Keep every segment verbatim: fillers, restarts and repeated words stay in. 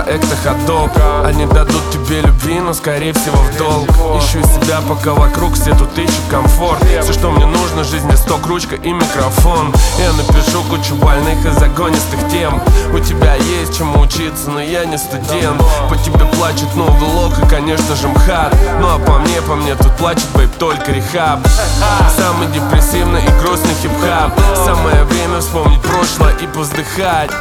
проекта ходок. Они дадут тебе любви, но скорее всего в долг. Ищу себя, пока вокруг все тут ищут комфорт. Все, что мне нужно, жизнь листок, ручка и микрофон. Я напишу кучу больных и загонистых тем. У тебя есть чему учиться, но я не студент. По тебе плачет новый лог и, конечно же, МХАТ. Ну а по мне, по мне тут плачет, бейб, только рехаб. Самый депрессивный и грустный хип-хап. Самое время вспомнить прошлое и повздыхать.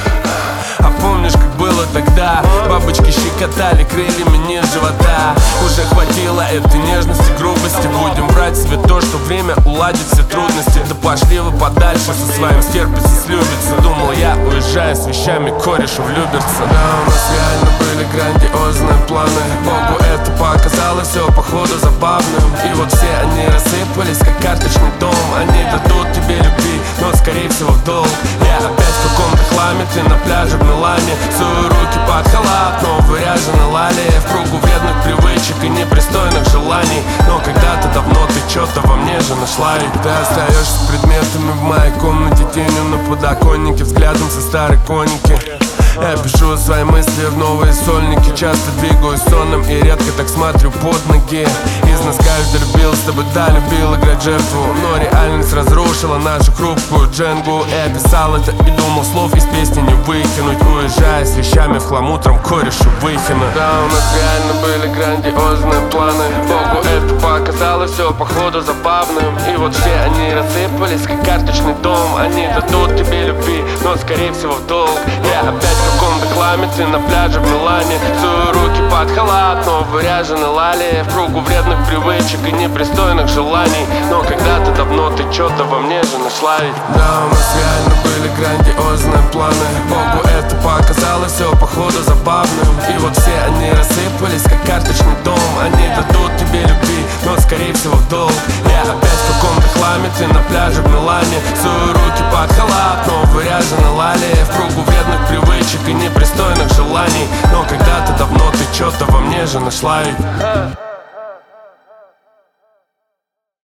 А помнишь, как было тогда? Бабочки щекотали крыльями низ живота. Уже хватило этой нежности, грубости. Будем брать себе то, что время уладит все трудности. Да пошли вы подальше со своим стерпится, слюбится. Думал я, уезжая с вещами корешу в Люберцы. Да, у нас реально были грандиозные планы. Богу это показалось все походу забавным. И вот все они рассыпались, как карточный дом. Они дадут тебе любви, но скорее всего в долг. Я опять в каком-то хламе, ты на пляже в Милане. Сую руки под халат, но выряжены лали. В кругу вредных привычек и непристойных желаний. Но когда-то давно ты что-то во мне же нашла. И ты остаешься с предметами в моей комнате, тенью на подоконнике, взглядом со старой коники. Я пишу свои мысли в новые сольники. Часто двигаюсь сонным и редко так смотрю под ноги. Из нас каждый любил, с тобой да, любил играть жертву. Но реальность разрушила нашу хрупкую дженгу. Я писал это и думал, слов из песни не выкинуть. Уезжая с вещами в хлам, утром корешу выкину. Да, у нас реально были грандиозные планы. Богу это показалось все походу забавным. И вот все они рассыпались, как карточный дом. Они дадут тебе любви, но скорее всего в долг. Я опять в каком-то хламе, ты на пляже в Милане. Сую руки под халат, но выряжены лали. В кругу вредных привычек и непристойных желаний. Но когда-то давно ты что-то во мне же нашла ведь. Да, у нас реально были грандиозные планы. Богу это показалось все походу забавным. И вот все они рассыпались, как карточный дом. Они дадут тебе любви, но скорее всего в долг. Я опять в каком-то хламе, ты на пляже в Милане. Сую руки под халат, но выряжены лали. В кругу вредных привычек и непристойных желаний. Но когда-то давно ты что-то во мне же нашла ведь.